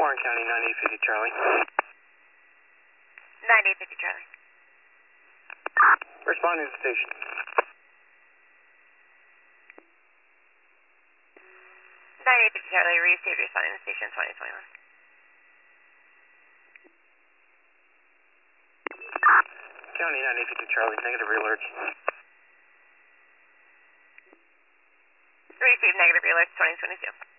Warren County, 9850 Charlie. 9850 Charlie. Responding to the station. 9850 Charlie, received, responding to station 2021. County, 9850 Charlie, negative realert. Received, negative realert 2022.